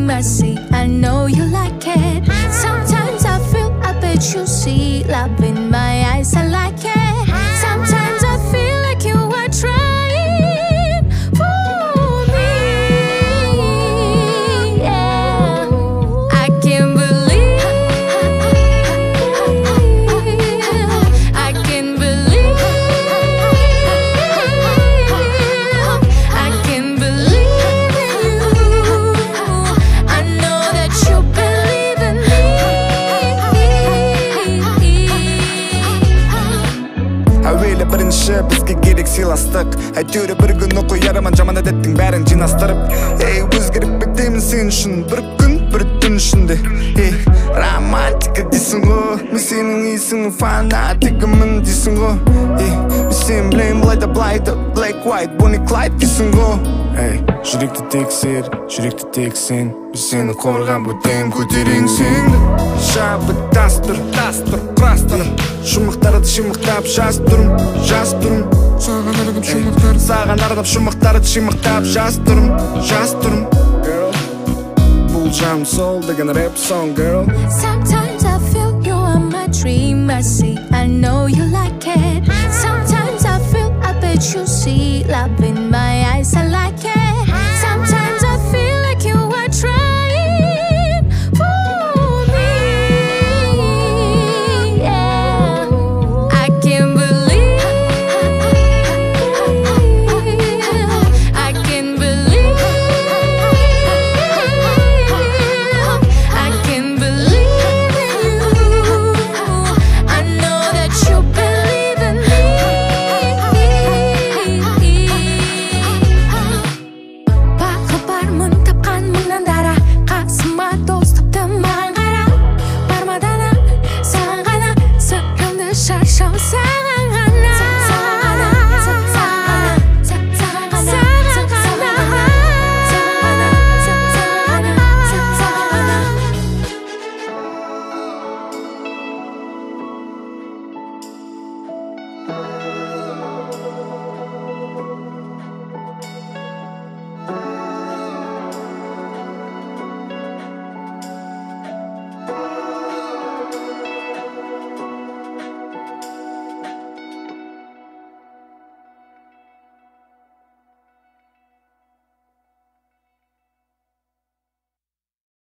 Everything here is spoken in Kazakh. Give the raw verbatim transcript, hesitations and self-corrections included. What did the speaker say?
dream I see. I know you like it. Sometimes I feel, I bet you see. Love in my eyes, I like it. Sometimes I feel like you are trying for me. Yeah, I can't believe, I can't believe, I can't believe in you. I know that you believe in me. әуелі бірінші бізге керек сыйластық, әйтеуір бір күн оқу яраман жаман әдеттің бәрін жинастырып. Ей, өзгеріп бектеймін сен үшін, бір күн бір түн ішінде. Ей, романтика дейсің ғой, мен сенің есіңнің фанатигімін дейсің ғой. Ей, мен сен білейін былайда былайда, Black White, Bonnie Clyde дейсің ғой. Ей, жүректі тексер, жүректі тек сен, мен сені қорған бөтен көтерең сенді. Шабыттастыр, тастыр, құрастыр, шумақтарды шимақтап жаз тұрым, жаз тұрым. Саған арнап шумақтарды, саған арнап шумақтарды шимақтап жаз тұрым, жаз тұрым. Бұл жаным сол деген рэп song, girl. Sometimes I feel you are my dream I see. I know you like it. Sometimes I feel, I bet you see. Love in my